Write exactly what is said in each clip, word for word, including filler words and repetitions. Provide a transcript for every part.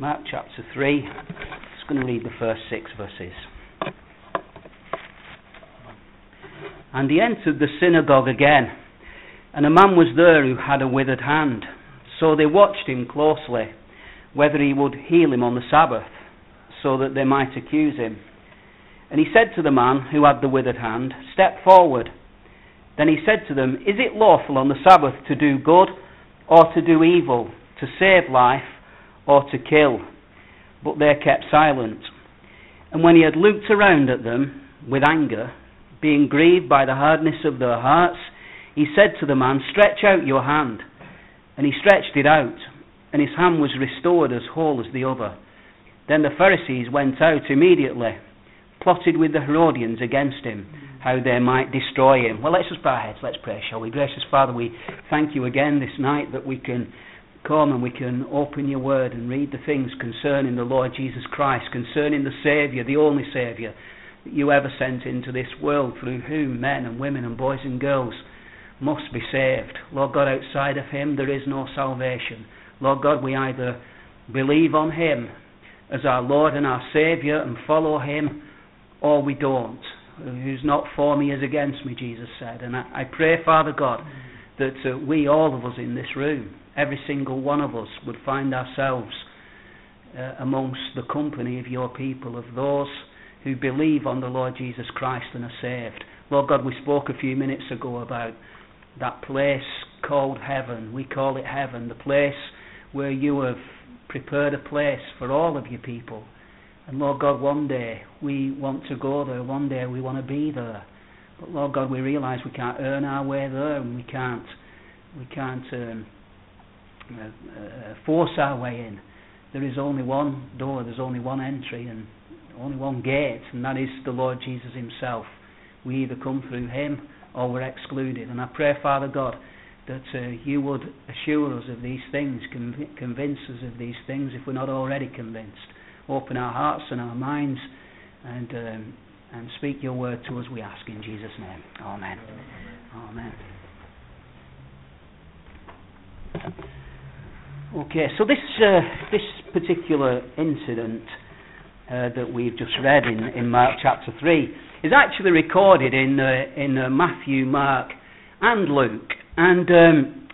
Mark chapter three. I'm just going to read the first six verses. And he entered the synagogue again, and a man was there who had a withered hand. So they watched him closely, whether he would heal him on the Sabbath, so that they might accuse him. And he said to the man who had the withered hand, "Step forward." Then he said to them, "Is it lawful on the Sabbath to do good or to do evil, to save life or to kill?" But they kept silent. And when he had looked around at them with anger, being grieved by the hardness of their hearts, he said to the man, "Stretch out your hand." And he stretched it out, and his hand was restored as whole as the other. Then the Pharisees went out immediately, plotted with the Herodians against him, how they might destroy him. Well, let's just bow our heads, let's pray, shall we? Gracious Father, we thank you again this night that we can come and we can open your word and read the things concerning the Lord Jesus Christ, concerning the Saviour, the only Saviour that you ever sent into this world, through whom men and women and boys and girls must be saved. Lord God, outside of him there is no salvation. Lord God, we either believe on him as our Lord and our Saviour and follow him, or we don't. Who's not for me is against me, Jesus said. And I, I pray, Father God, that uh, we, all of us in this room, every single one of us, would find ourselves uh, amongst the company of your people, of those who believe on the Lord Jesus Christ and are saved. Lord God, we spoke a few minutes ago about that place called heaven. We call it heaven, the place where you have prepared a place for all of your people. And Lord God, one day we want to go there, one day we want to be there. But Lord God, we realise we can't earn our way there, and we can't we can't um, uh, uh, force our way in. There is only one door, there's only one entry, and only one gate, and that is the Lord Jesus himself. We either come through him or we're excluded. And I pray, Father God, that uh, you would assure us of these things, conv- convince us of these things if we're not already convinced. Open our hearts and our minds and um, and speak your word to us, we ask in Jesus' name. Amen. Amen. Okay, so this uh, this particular incident uh, that we've just read in, in Mark chapter three is actually recorded in uh, in uh, Matthew, Mark and Luke, and um,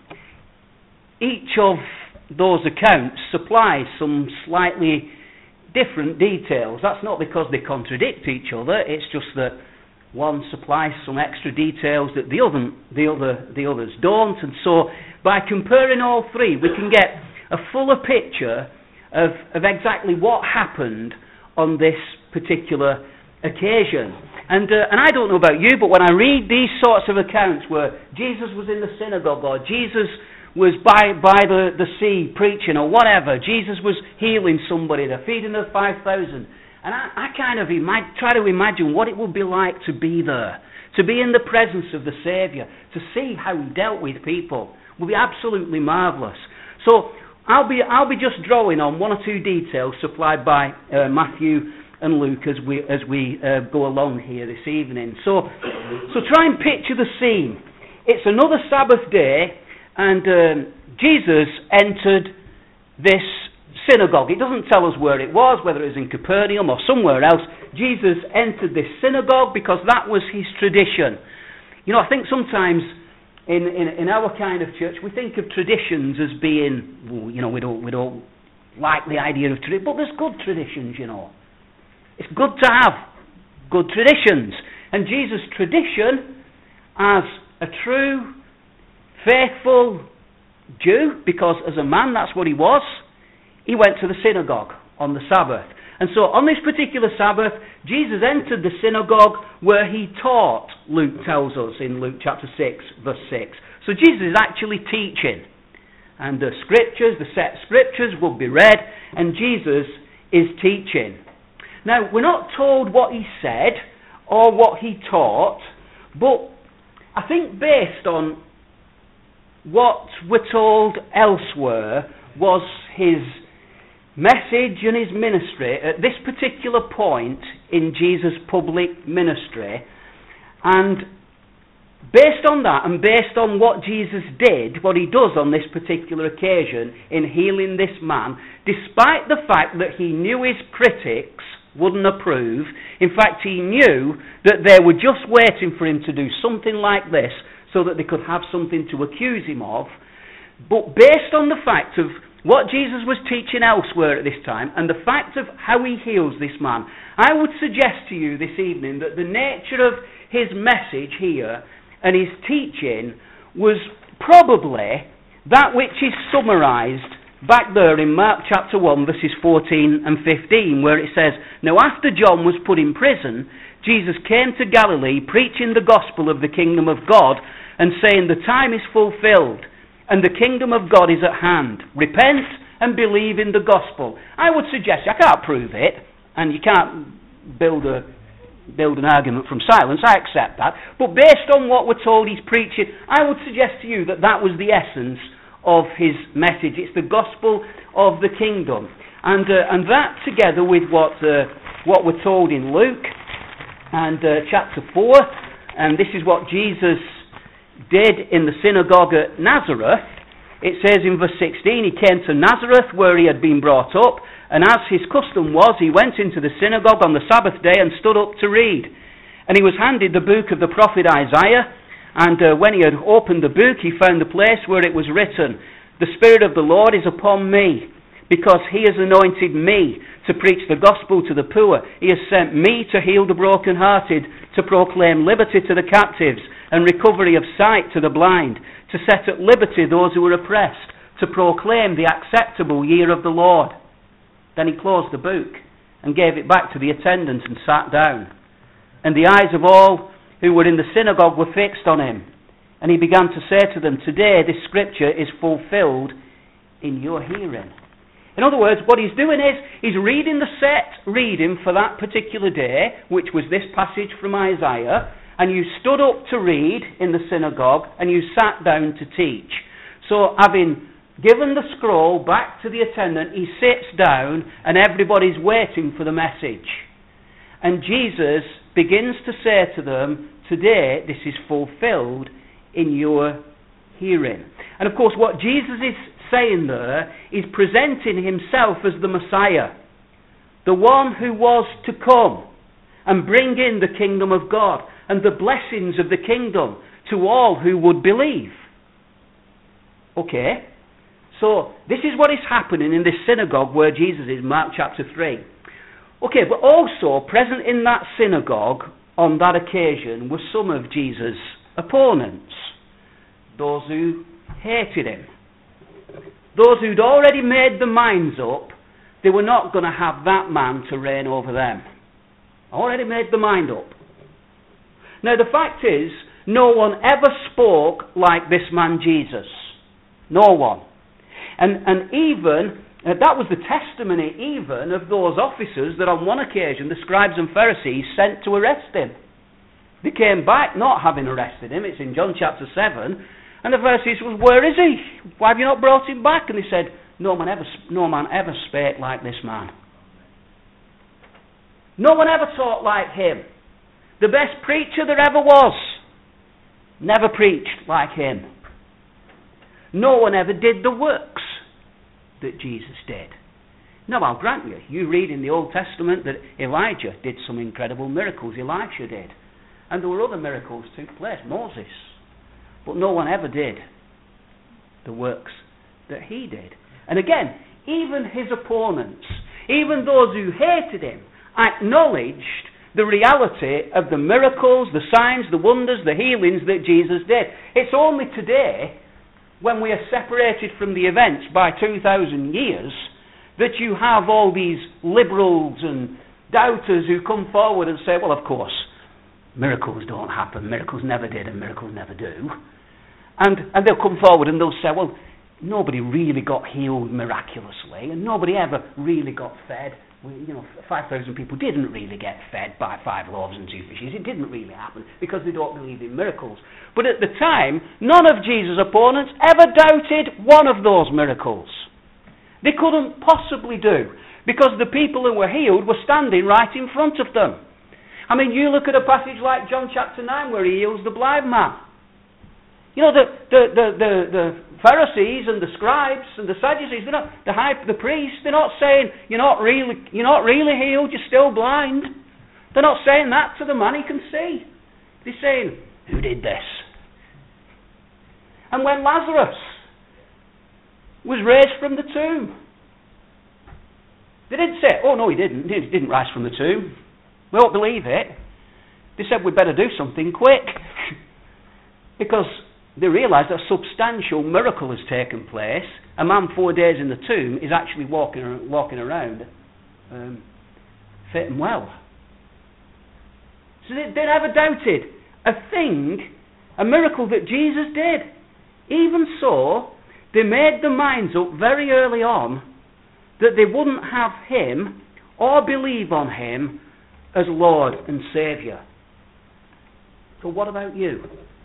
each of those accounts supplies some slightly different details. That's not because they contradict each other, it's just that one supplies some extra details that the other the other the others don't, and so by comparing all three we can get a fuller picture of, of exactly what happened on this particular occasion. And uh, and I don't know about you, but when I read these sorts of accounts where Jesus was in the synagogue, or Jesus was by by the, the sea preaching, or whatever, Jesus was healing somebody, they're feeding the five thousand, and I, I kind of imag- try to imagine what it would be like to be there, to be in the presence of the Saviour, to see how he dealt with people. Would be absolutely marvellous. So I'll be I'll be just drawing on one or two details supplied by uh, Matthew and Luke as we as we uh, go along here this evening. So so try and picture the scene. It's another Sabbath day, and um, Jesus entered this synagogue. It doesn't tell us where it was, whether it was in Capernaum or somewhere else. Jesus entered this synagogue because that was his tradition. You know, I think sometimes in, in, in our kind of church we think of traditions as being, well, you know, we don't we don't like the idea of tradition, but there's good traditions, you know. It's good to have good traditions. And Jesus' tradition as a true faithful Jew, because as a man that's what he was, he went to the synagogue on the Sabbath. And so on this particular Sabbath, Jesus entered the synagogue where he taught, Luke tells us in Luke chapter six, verse six. So Jesus is actually teaching. And the scriptures, the set scriptures will be read, and Jesus is teaching. Now, we're not told what he said or what he taught, but I think based on what we're told elsewhere was his message and his ministry at this particular point in Jesus' public ministry, and based on that and based on what Jesus did, what he does on this particular occasion in healing this man, despite the fact that he knew his critics wouldn't approve, in fact he knew that they were just waiting for him to do something like this so that they could have something to accuse him of, but based on the fact of what Jesus was teaching elsewhere at this time and the fact of how he heals this man, I would suggest to you this evening that the nature of his message here and his teaching was probably that which is summarised back there in Mark chapter one verses fourteen and fifteen, where it says, "Now after John was put in prison, Jesus came to Galilee preaching the gospel of the kingdom of God and saying, the time is fulfilled and the kingdom of God is at hand. Repent and believe in the gospel." I would suggest, I can't prove it, and you can't build a build an argument from silence, I accept that, but based on what we're told he's preaching, I would suggest to you that that was the essence of his message. It's the gospel of the kingdom. And uh, and that together with what uh, what we're told in Luke and uh, chapter four, and this is what Jesus did in the synagogue at Nazareth. It says in verse sixteen, he came to Nazareth where he had been brought up, and as his custom was, he went into the synagogue on the Sabbath day and stood up to read. And he was handed the book of the prophet Isaiah, and uh, when he had opened the book, he found the place where it was written, "The Spirit of the Lord is upon me, because he has anointed me to preach the gospel to the poor. He has sent me to heal the brokenhearted, to proclaim liberty to the captives, and recovery of sight to the blind, to set at liberty those who are oppressed, to proclaim the acceptable year of the Lord." Then he closed the book and gave it back to the attendants and sat down. And the eyes of all who were in the synagogue were fixed on him. And he began to say to them, "Today this scripture is fulfilled in your hearing." In other words, what he's doing is, he's reading the set reading for that particular day, which was this passage from Isaiah, and you stood up to read in the synagogue, and you sat down to teach. So, having given the scroll back to the attendant, he sits down, and everybody's waiting for the message. And Jesus begins to say to them, "Today this is fulfilled in your hearing." And of course, what Jesus is saying there is presenting himself as the Messiah, the one who was to come and bring in the kingdom of God and the blessings of the kingdom to all who would believe. Okay, so this is what is happening in this synagogue where Jesus is, Mark chapter three. Okay, but also present in that synagogue on that occasion were some of Jesus' opponents, those who hated him, those who'd already made their minds up they were not going to have that man to reign over them. Already made their mind up. Now the fact is, no one ever spoke like this man Jesus. No one. And, and even, uh, that was the testimony even of those officers that on one occasion the scribes and Pharisees sent to arrest him. They came back not having arrested him. It's in John chapter seven. And the Pharisees said, "Where is he? Why have you not brought him back?" And they said, no man ever, no man ever spake like this man. No one ever taught like him. The best preacher there ever was never preached like him. No one ever did the works that Jesus did. Now I'll grant you, you read in the Old Testament that Elijah did some incredible miracles. Elisha did. And there were other miracles took place. Moses. But no one ever did the works that he did. And again, even his opponents, even those who hated him, acknowledged the reality of the miracles, the signs, the wonders, the healings that Jesus did. It's only today, when we are separated from the events by two thousand years, that you have all these liberals and doubters who come forward and say, well, of course, miracles don't happen, miracles never did and miracles never do. And, and they'll come forward and they'll say, well, nobody really got healed miraculously and nobody ever really got fed. Well, you know, five thousand people didn't really get fed by five loaves and two fishes. It didn't really happen because they don't believe in miracles. But at the time, none of Jesus' opponents ever doubted one of those miracles. They couldn't possibly do, because the people who were healed were standing right in front of them. I mean, you look at a passage like John chapter nine where he heals the blind man. You know, the, the, the, the, the Pharisees and the scribes and the Sadducees, they're not, the high, the priests, they're not saying, you're not really, you're not really healed, you're still blind. They're not saying that to the man, he can see. They're saying, who did this? And when Lazarus was raised from the tomb, they didn't say, oh no, he didn't, he didn't rise from the tomb. We won't believe it. They said, we'd better do something quick. Because they realised that a substantial miracle has taken place. A man four days in the tomb is actually walking, walking around um, fit and well. So they, they never doubted a thing, a miracle that Jesus did. Even so, they made their minds up very early on that they wouldn't have him or believe on him as Lord and Saviour. So what about you?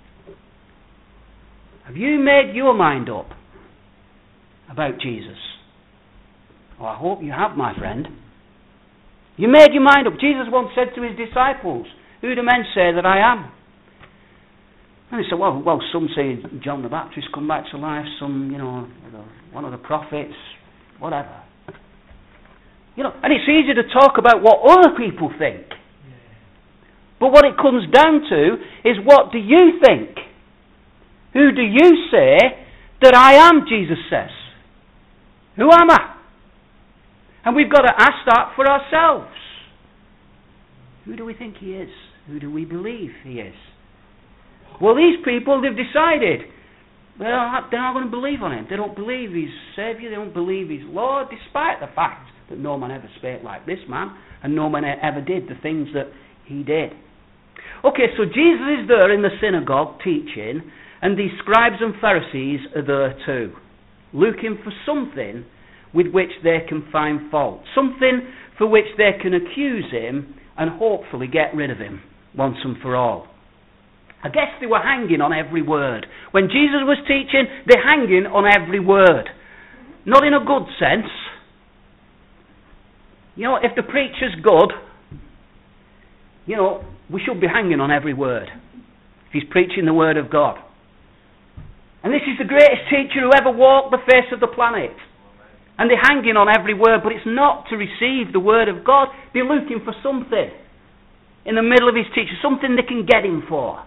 Have you made your mind up about Jesus? Oh, I hope you have, my friend. You made your mind up. Jesus once said to his disciples, who do men say that I am? And they said, well, well, some say John the Baptist come back to life, some, you know, one of the prophets, whatever. You know, and it's easy to talk about what other people think. But what it comes down to is, what do you think? Who do you say that I am, Jesus says? Who am I? And we've got to ask that for ourselves. Who do we think he is? Who do we believe he is? Well, these people, they've decided they're not, they're not going to believe on him. They don't believe he's Saviour. They don't believe he's Lord, despite the fact that no man ever spake like this man, and no man ever did the things that he did. Okay, so Jesus is there in the synagogue teaching, and these scribes and Pharisees are there too, looking for something with which they can find fault, something for which they can accuse him and hopefully get rid of him once and for all. I guess they were hanging on every word. When Jesus was teaching, they're hanging on every word. Not in a good sense. You know, if the preacher's good, you know, we should be hanging on every word. If he's preaching the word of God. And this is the greatest teacher who ever walked the face of the planet. And they're hanging on every word, but it's not to receive the word of God. They're looking for something in the middle of his teaching, something they can get him for.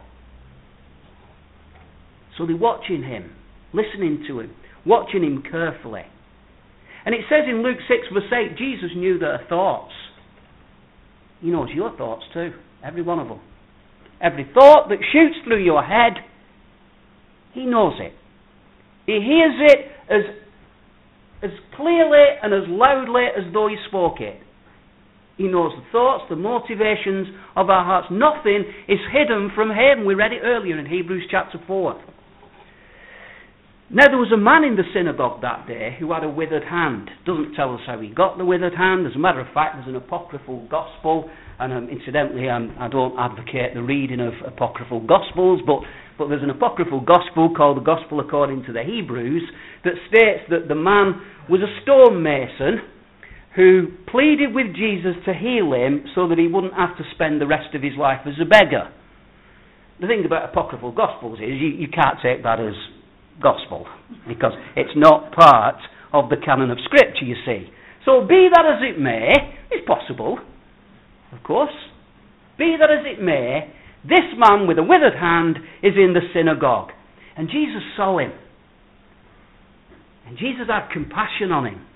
So they're watching him, listening to him, watching him carefully. And it says in Luke six verse eight, Jesus knew their thoughts. He knows your thoughts too, every one of them. Every thought that shoots through your head, he knows it. He hears it as, as clearly and as loudly as though he spoke it. He knows the thoughts, the motivations of our hearts. Nothing is hidden from him. We read it earlier in Hebrews chapter four. Now there was a man in the synagogue that day who had a withered hand. Doesn't tell us how he got the withered hand. As a matter of fact, there's an apocryphal gospel, and um, incidentally um, I don't advocate the reading of apocryphal gospels, but, but there's an apocryphal gospel called the Gospel According to the Hebrews that states that the man was a stonemason who pleaded with Jesus to heal him so that he wouldn't have to spend the rest of his life as a beggar. The thing about apocryphal gospels is you, you can't take that as gospel, because it's not part of the canon of Scripture, you see. So be that as it may, it's possible, of course. Be that as it may, this man with a withered hand is in the synagogue. And Jesus saw him. And Jesus had compassion on him.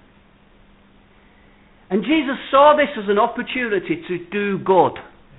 And Jesus saw this as an opportunity to do good,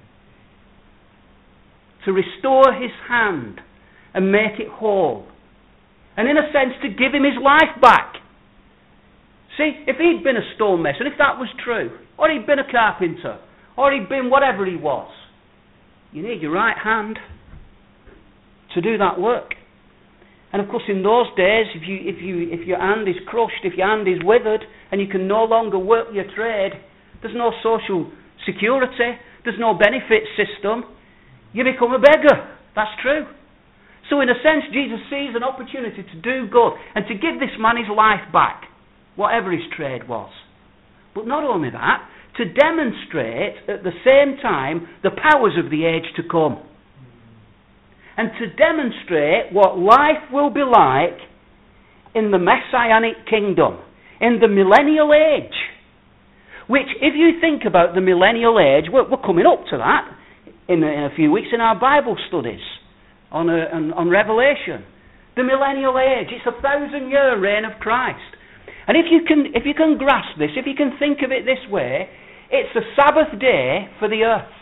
to restore his hand and make it whole. And in a sense, to give him his life back. See, if he'd been a stonemason, if that was true, or he'd been a carpenter, or he'd been whatever he was, you need your right hand to do that work. And of course, in those days, if you if you if your hand is crushed, if your hand is withered, and you can no longer work your trade, there's no social security, there's no benefit system. You become a beggar. That's true. So in a sense, Jesus sees an opportunity to do good and to give this man his life back, whatever his trade was. But not only that, to demonstrate at the same time the powers of the age to come. and to demonstrate what life will be like in the Messianic kingdom, in the millennial age. Which, if you think about the millennial age, we're, we're coming up to that in a, in a few weeks in our Bible studies on, a, on, on Revelation. The millennial age, it's a thousand year reign of Christ. And if you can if you can grasp this, if you can think of it this way, it's a Sabbath day for the earth.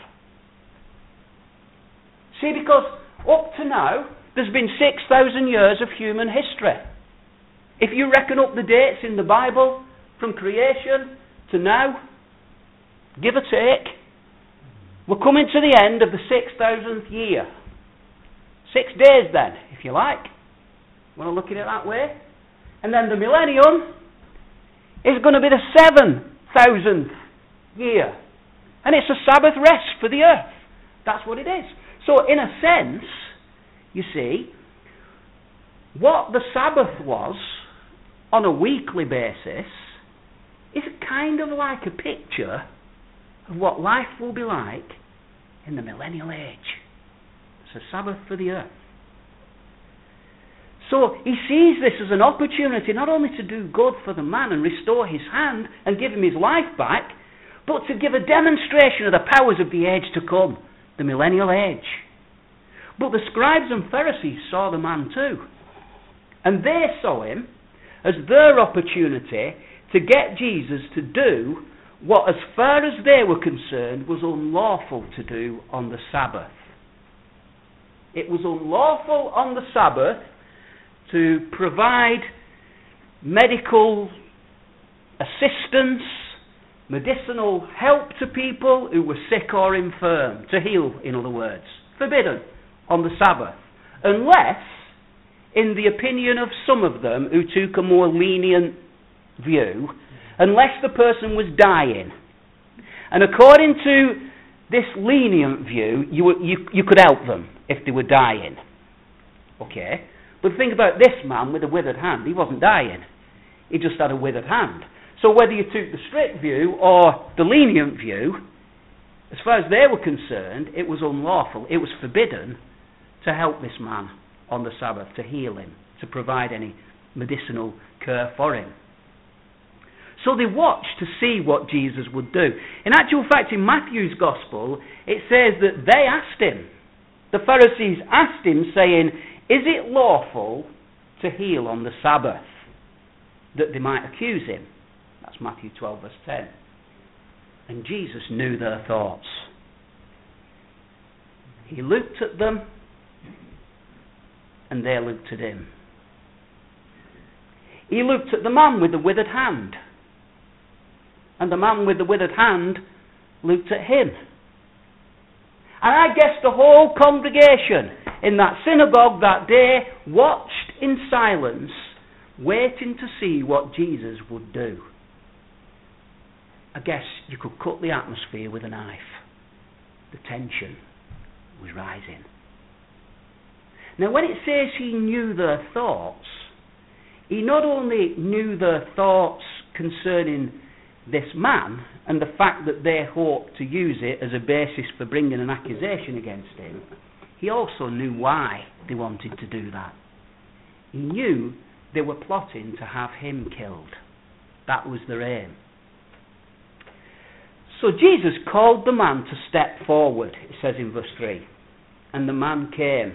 See, because up to now, there's been six thousand years of human history. If you reckon up the dates in the Bible, from creation to now, give or take, we're coming to the end of the six thousandth year. Six days then, if you like. Want to look at it that way? And then the millennium is going to be the seven thousandth year. And it's a Sabbath rest for the earth. That's what it is. So in a sense, you see, what the Sabbath was on a weekly basis is kind of like a picture of what life will be like in the millennial age. It's a Sabbath for the earth. So he sees this as an opportunity not only to do good for the man and restore his hand and give him his life back, but to give a demonstration of the powers of the age to come, the millennial age. But the scribes and Pharisees saw the man too. And they saw him as their opportunity to get Jesus to do what, as far as they were concerned, was unlawful to do on the Sabbath. It was unlawful on the Sabbath to provide medical assistance, medicinal help to people who were sick or infirm, to heal, in other words. Forbidden on the Sabbath. Unless, in the opinion of some of them who took a more lenient view, unless the person was dying. And according to this lenient view, you, were, you, you could help them if they were dying. Okay? But think about this man with a withered hand. He wasn't dying. He just had a withered hand. So whether you took the strict view or the lenient view, as far as they were concerned, it was unlawful. It was forbidden to help this man on the Sabbath, to heal him, to provide any medicinal care for him. So they watched to see what Jesus would do. In actual fact, in Matthew's Gospel, it says that they asked him. The Pharisees asked him, saying, "Is it lawful to heal on the Sabbath?" That they might accuse him. That's Matthew twelve, verse ten. And Jesus knew their thoughts. He looked at them, and they looked at him. He looked at the man with the withered hand, and the man with the withered hand looked at him. And I guess the whole congregation in that synagogue that day watched in silence, waiting to see what Jesus would do. I guess you could cut the atmosphere with a knife. The tension was rising. Now when it says he knew their thoughts, he not only knew their thoughts concerning this man and the fact that they hoped to use it as a basis for bringing an accusation against him, he also knew why they wanted to do that. He knew they were plotting to have him killed. That was their aim. So Jesus called the man to step forward, it says in verse three. And the man came.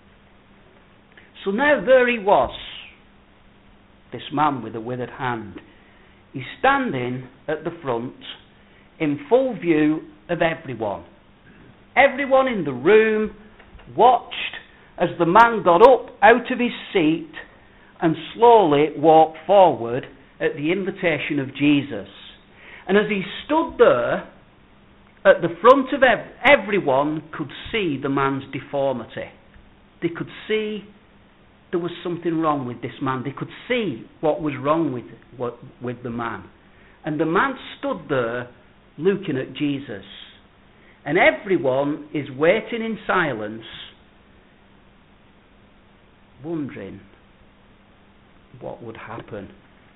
So now there he was, this man with a withered hand. He's standing at the front in full view of everyone. Everyone in the room watched as the man got up out of his seat and slowly walked forward at the invitation of Jesus. And as he stood there, at the front of ev- everyone could see the man's deformity. They could see there was something wrong with this man. They could see what was wrong with, what, with the man. And the man stood there looking at Jesus. And everyone is waiting in silence, wondering what would happen.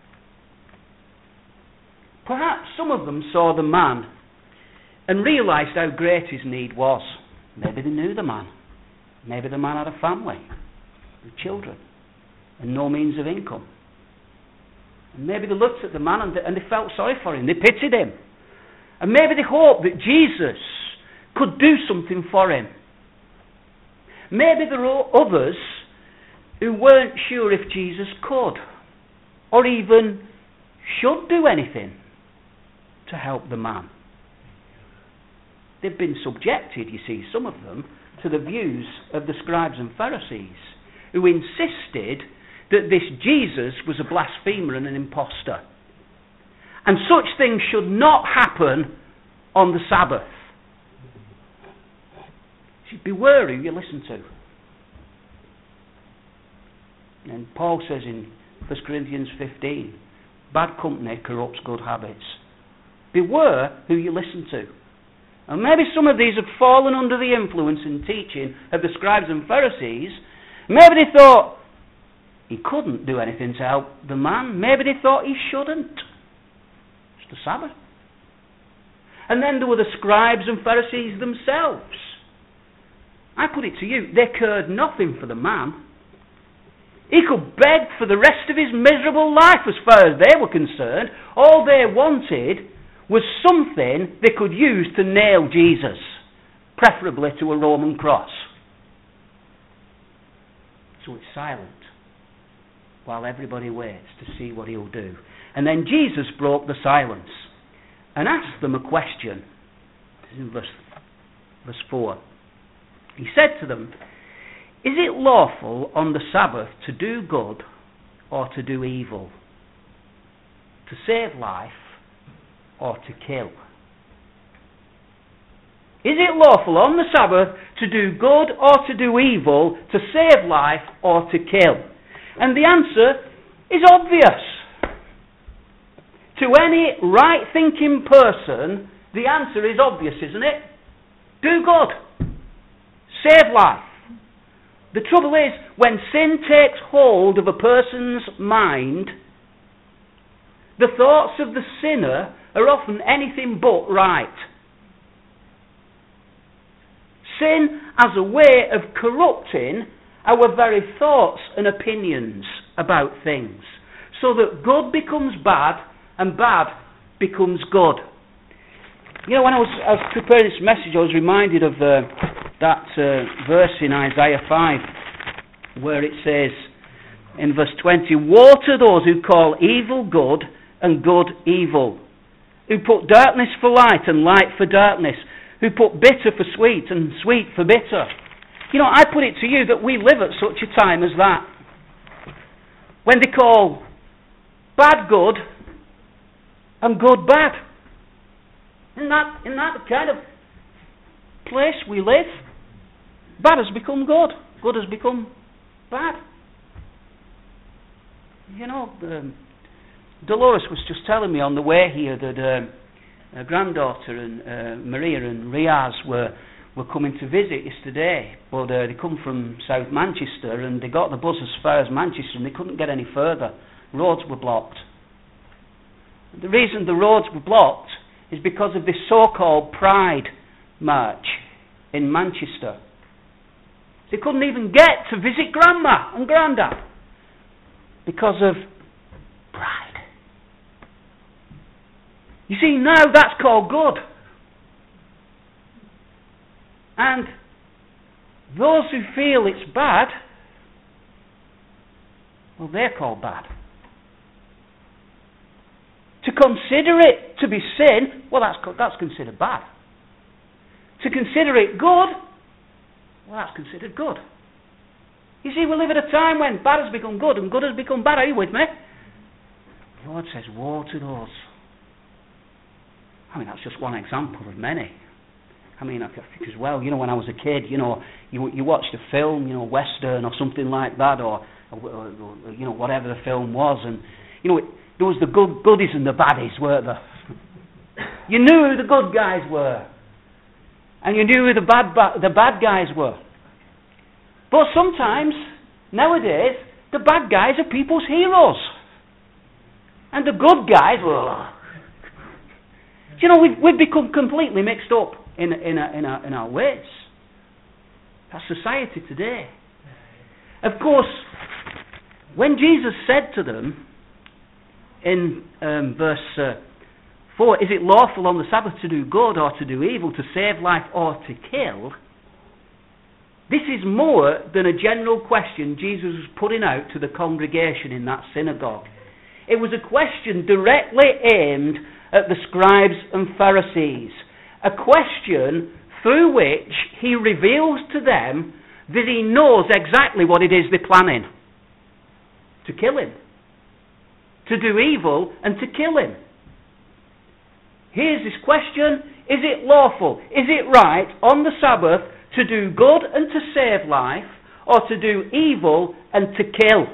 Perhaps some of them saw the man and realised how great his need was. Maybe they knew the man. Maybe the man had a family with children and no means of income. And maybe they looked at the man and they, and they felt sorry for him. They pitied him. And maybe they hoped that Jesus could do something for him. Maybe there were others who weren't sure if Jesus could or even should do anything to help the man. They've been subjected, you see, some of them, to the views of the scribes and Pharisees, who insisted that this Jesus was a blasphemer and an impostor. And such things should not happen on the Sabbath. So beware who you listen to. And Paul says in First Corinthians fifteen, bad company corrupts good habits. Beware who you listen to. And maybe some of these have fallen under the influence and teaching of the scribes and Pharisees. Maybe they thought he couldn't do anything to help the man. Maybe they thought he shouldn't. It's the Sabbath. And then there were the scribes and Pharisees themselves. I put it to you, they cared nothing for the man. He could beg for the rest of his miserable life as far as they were concerned. All they wanted was something they could use to nail Jesus, preferably to a Roman cross. So it's silent while everybody waits to see what he'll do. And then Jesus broke the silence and asked them a question. This is in verse, verse four. He said to them, is it lawful on the Sabbath to do good or to do evil? To save life or to kill? Is it lawful on the Sabbath to do good or to do evil, to save life or to kill? And the answer is obvious. To any right-thinking person, the answer is obvious, isn't it? Do good. Save life. The trouble is, when sin takes hold of a person's mind, the thoughts of the sinner are often anything but right. Sin as a way of corrupting our very thoughts and opinions about things, so that good becomes bad and bad becomes good. You know, when I was, I was preparing this message, I was reminded of uh, that uh, verse in Isaiah five, where it says in verse twenty, woe to those who call evil good and good evil, who put darkness for light and light for darkness, who put bitter for sweet and sweet for bitter. You know, I put it to you that we live at such a time as that, when they call bad good and good bad. In that, in that kind of place we live, bad has become good, good has become bad. You know, um, Dolores was just telling me on the way here that uh, her granddaughter and uh, Maria and Riaz were were coming to visit yesterday, but uh, they come from South Manchester and they got the bus as far as Manchester and they couldn't get any further. Roads were blocked. The reason the roads were blocked is because of this so-called Pride March in Manchester. They couldn't even get to visit Grandma and Grandad because of pride. You see, now that's called good. And those who feel it's bad, well, they're called bad. To consider it to be sin, well, that's that's considered bad. To consider it good, well, that's considered good. You see, we live at a time when bad has become good and good has become bad. Are you with me? The Lord says, woe to those. I mean, that's just one example of many. I mean, I think as well, you know, when I was a kid, you know, you you watched a film, you know, Western or something like that, or, or, or you know, whatever the film was, and, you know, it, there was the good goodies and the baddies, weren't there? You knew who the good guys were. And you knew who the bad, ba- the bad guys were. But sometimes, nowadays, the bad guys are people's heroes. And the good guys, well, you know, we've, we've become completely mixed up in, in, our, in, our, in our ways. That's society today. Of course, when Jesus said to them in um, verse uh, four, is it lawful on the Sabbath to do good or to do evil, to save life or to kill? This is more than a general question Jesus was putting out to the congregation in that synagogue. It was a question directly aimed at the scribes and Pharisees. A question through which he reveals to them that he knows exactly what it is they're planning. To kill him. To do evil and to kill him. Here's this question: is it lawful, is it right on the Sabbath to do good and to save life, or to do evil and to kill?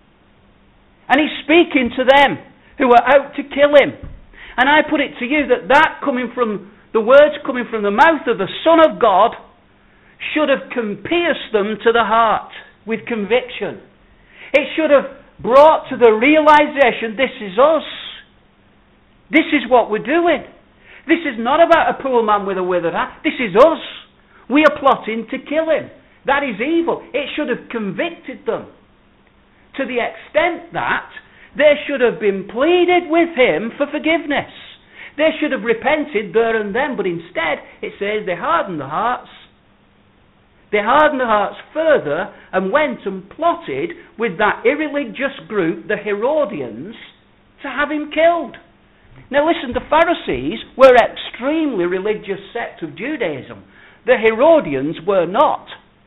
And he's speaking to them who are out to kill him. And I put it to you that that coming from the words coming from the mouth of the Son of God should have pierced them to the heart with conviction. It should have brought to the realization, this is us. This is what we're doing. This is not about a poor man with a withered hand. This is us. We are plotting to kill him. That is evil. It should have convicted them to the extent that they should have been pleaded with him for forgiveness. They should have repented there and then, but instead it says they hardened their hearts. They hardened their hearts further and went and plotted with that irreligious group, the Herodians, to have him killed. Now listen, the Pharisees were an extremely religious sect of Judaism. The Herodians were not.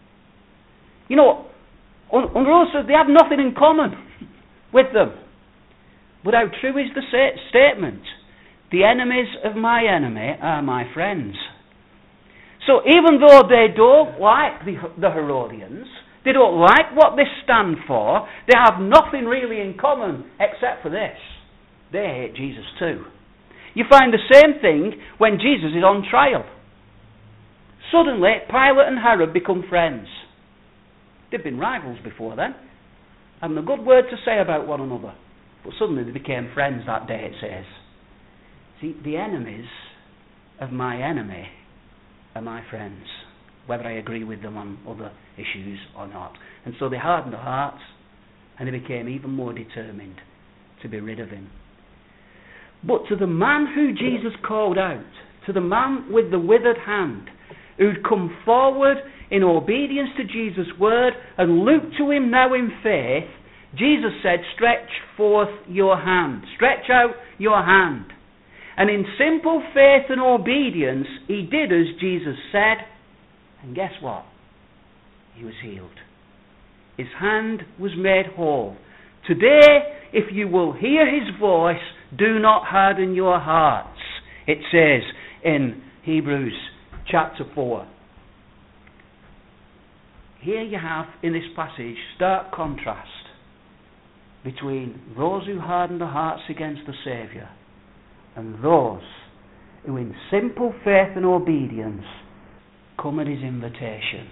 You know, under us, they have nothing in common with them. But how true is the statement? The enemies of my enemy are my friends. So even though they don't like the, the Herodians, they don't like what they stand for, they have nothing really in common except for this. They hate Jesus too. You find the same thing when Jesus is on trial. Suddenly, Pilate and Herod become friends. They've been rivals before then, having a good word to say about one another. But suddenly they became friends that day, it says. See, the enemies of my enemy are my friends, whether I agree with them on other issues or not. And so they hardened their hearts, and they became even more determined to be rid of him. But to the man who Jesus called out, to the man with the withered hand, who'd come forward in obedience to Jesus' word and looked to him now in faith, Jesus said, stretch forth your hand. Stretch out your hand. And in simple faith and obedience, he did as Jesus said. And guess what? He was healed. His hand was made whole. Today, if you will hear his voice, do not harden your hearts. It says in Hebrews chapter four. Here you have, in this passage, stark contrast between those who harden their hearts against the Saviour and those who in simple faith and obedience come at his invitation.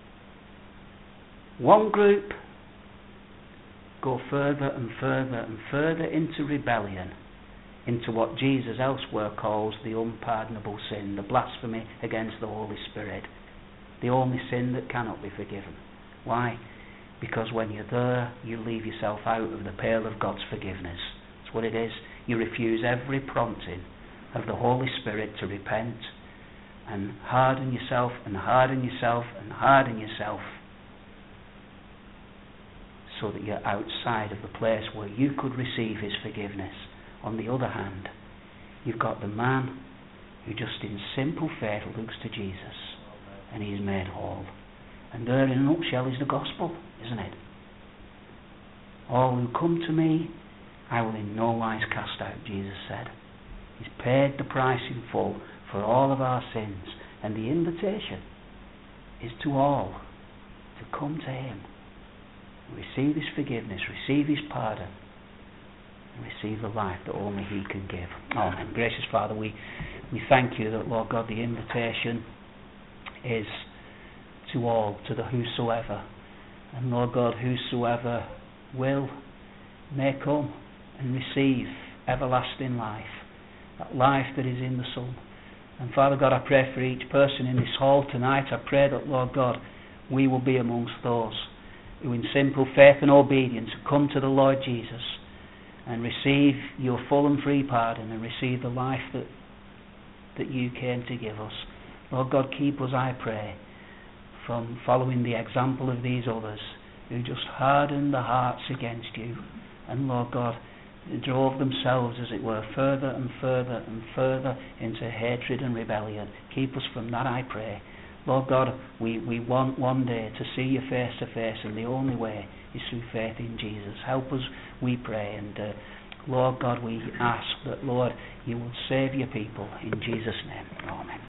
One group go further and further and further into rebellion, into what Jesus elsewhere calls the unpardonable sin, the blasphemy against the Holy Spirit, the only sin that cannot be forgiven. Why? Because when you're there, you leave yourself out of the pale of God's forgiveness. That's what it is. You refuse every prompting of the Holy Spirit to repent and harden yourself and harden yourself and harden yourself so that you're outside of the place where you could receive his forgiveness. On the other hand, you've got the man who just in simple faith looks to Jesus and he is made whole. And there in a nutshell is the gospel, isn't it? All who come to me, I will in no wise cast out, Jesus said. He's paid the price in full for all of our sins. And the invitation is to all to come to him, receive his forgiveness, receive his pardon, and receive the life that only he can give. Amen. Gracious Father, we, we thank you that, Lord God, the invitation is to all, to the whosoever. And Lord God, whosoever will may come and receive everlasting life, that life that is in the Son. And Father God, I pray for each person in this hall tonight. I pray that, Lord God, we will be amongst those who in simple faith and obedience come to the Lord Jesus and receive your full and free pardon and receive the life that that you came to give us. Lord God, keep us, I pray, from following the example of these others who just hardened their hearts against you and, Lord God, drove themselves, as it were, further and further and further into hatred and rebellion. Keep us from that, I pray. Lord God, we, we want one day to see you face to face, and the only way is through faith in Jesus. Help us, we pray, and uh, Lord God, we ask that, Lord, you will save your people in Jesus' name. Amen.